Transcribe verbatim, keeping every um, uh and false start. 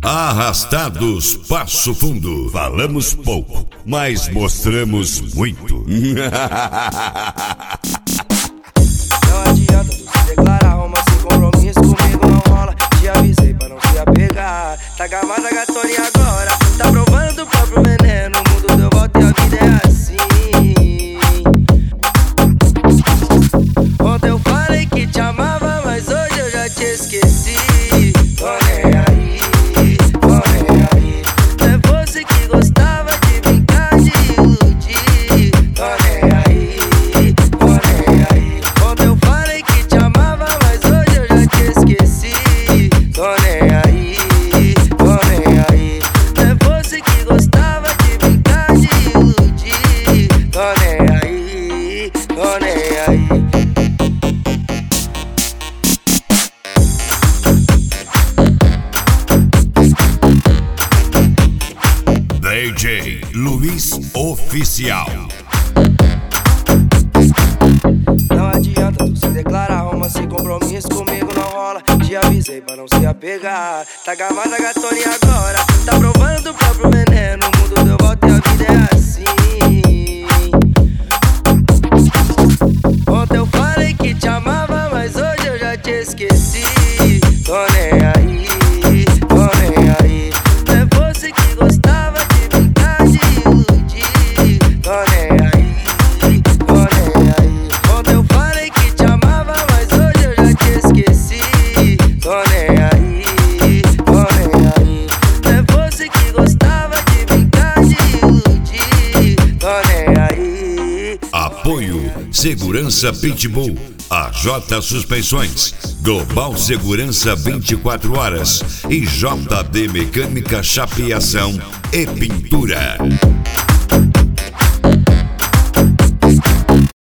Arrastados Passo Fundo. Falamos pouco, mas mostramos muito. Não adianta tu se declarar, romance sem compromisso comigo não rola. Te avisei pra não se apegar. Tá gamada gatoninha agora, tá provando do próprio veneno. O mundo deu volta e a vida é assim. Ontem eu falei que te amava, mas hoje eu já te esqueci. Tô nem aí, tô nem aí. É você que gostava de brincar, de iludir. Tô nem aí, tô nem aí. Ontem eu falei que te amava, mas hoje eu já te esqueci. Tô nem aí, tô nem aí. É você que gostava de brincar, de iludir. Tô nem aí, tô nem aí. D J Luiz Oficial. Não adianta tu se declarar, romance sem compromisso comigo não rola. Te avisei pra não se apegar. Tá gamada gatoninha agora, tá provando do próprio veneno. O mundo deu volta e a vida é assim. Ontem eu falei que te amava, mas hoje eu já te esqueci. Tô nem aí, tô nem aí. É você que gostava de brincar, de iludir. Tô nem aí, tô nem aí. Ontem eu falei que te amava, mas hoje eu já te esqueci. Tô nem aí, tô nem aí. É você que gostava de brincar, de iludir. Tô nem aí. Apoio Segurança Pitbull, A J Suspensões, Global Segurança vinte e quatro horas e J D Mecânica Chapeação e Pintura.